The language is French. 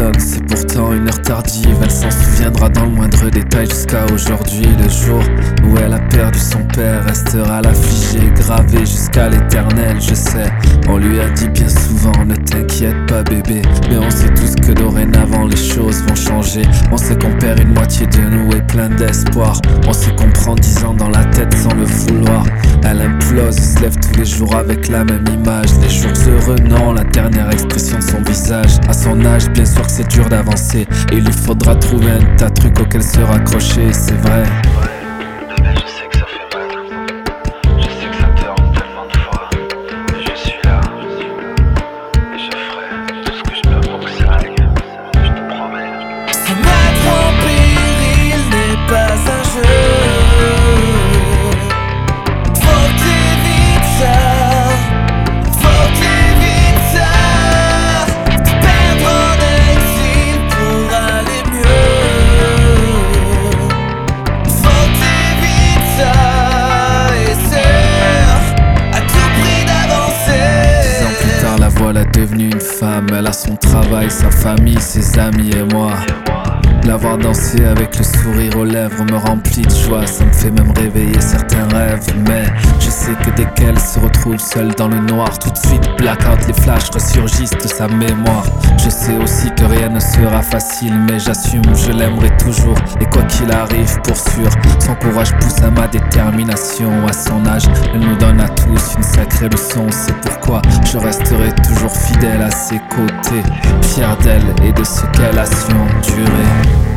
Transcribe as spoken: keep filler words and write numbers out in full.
sonne, c'est pourtant une heure tardive. Elle s'en souviendra dans le moindre détail jusqu'à aujourd'hui. Le jour où elle a perdu son père restera l'affligé, gravé jusqu'à l'éternel. Je sais, on lui a dit bien souvent ne t'inquiète pas bébé, mais on sait tous que dorénavant les choses vont changer. On sait qu'on perd une moitié de nous et plein d'espoir. On sait qu'on prend dix ans dans la tête sans le vouloir. Elle implose, se lève tous les jours avec la même image. Les jours heureux, non, la dernière expression de son visage. À son âge, bien sûr que c'est dur d'avancer, et il lui faudra trouver un tas de trucs auxquels se raccrocher, c'est vrai. Bébé, je sais que ça fait mal, je sais que ça te hante tellement de fois, mais je suis là, et je ferai tout ce que je peux pour que ça aille, je te promets. Se mettre en péril n'est pas un jeu. Faut que t'évites ça, faut que t'évites ça. Te perdre en exil pour aller mieux. Faut que t'évites ça, et c'est à tout prix d'avancer. Dix ans plus tard, la voilà devenue une femme. Elle a son travail, sa famille, ses amis et moi. La voir danser avec le sourire aux lèvres me remplit de joie. Ça me fait même réveiller certains rêves. Mais je sais que dès qu'elle se retrouve seule dans le noir, tout de suite blackout, les flashs ressurgissent de sa mémoire. Je sais aussi que rien ne sera facile, mais j'assume, je l'aimerai toujours. Et quoi qu'il arrive, pour sûr, son courage pousse à ma détermination. À son âge, elle nous donne à tous une sacrée leçon. C'est pourquoi je resterai toujours fidèle à ses côtés, fier d'elle et de ce qu'elle a su endurer.